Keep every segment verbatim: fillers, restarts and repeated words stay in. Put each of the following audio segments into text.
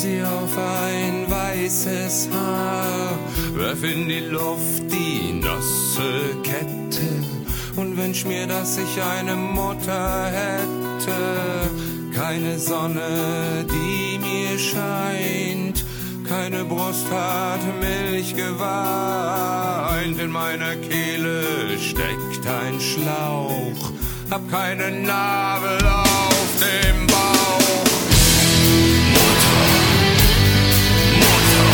sie auf ein weißes Haar, werf in die Luft die nasse Kette und wünsch mir, dass ich eine Mutter hätte. Keine Sonne, die mir scheint, keine Brust hat Milch geweint. In meiner Kehle steckt ein Schlauch, hab keinen Nabel auf dem Bauch. Mutter, Mutter.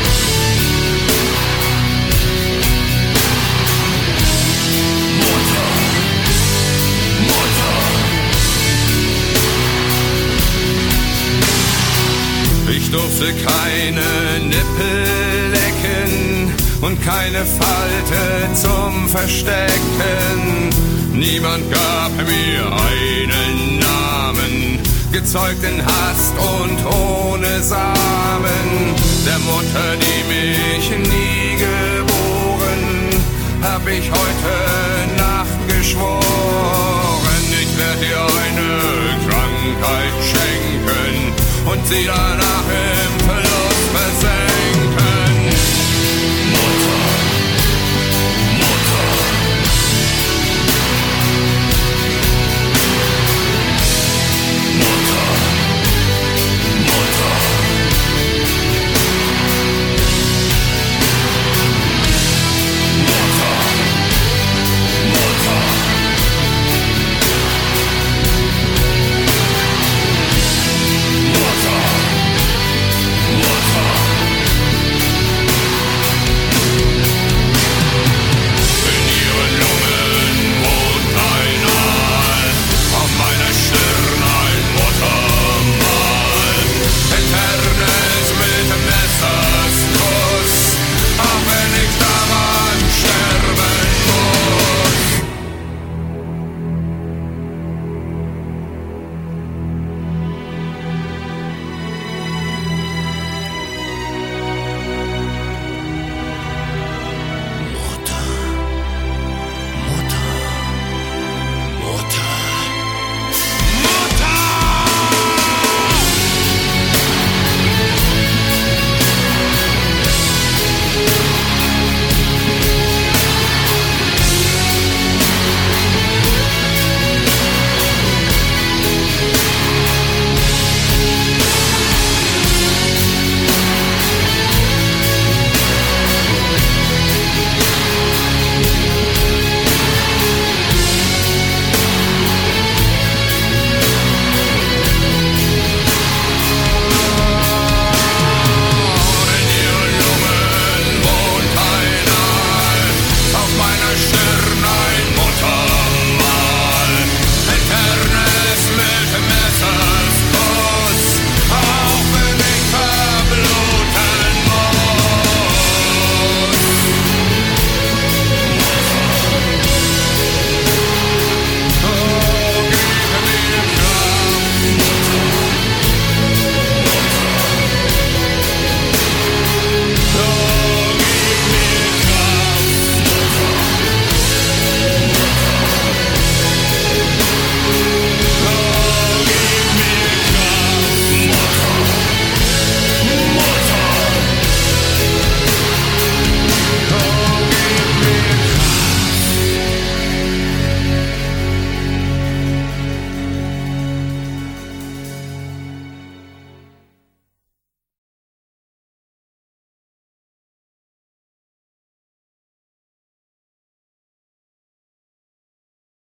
Mutter, Mutter. Ich durfte keine Nippel lecken und keine Falte zum Verstecken. Niemand gab mir einen Namen, gezeugt in Hast und ohne Samen. Der Mutter, die mich nie geboren, hab ich heute Nacht geschworen. Ich werd dir eine Krankheit schenken und sie danach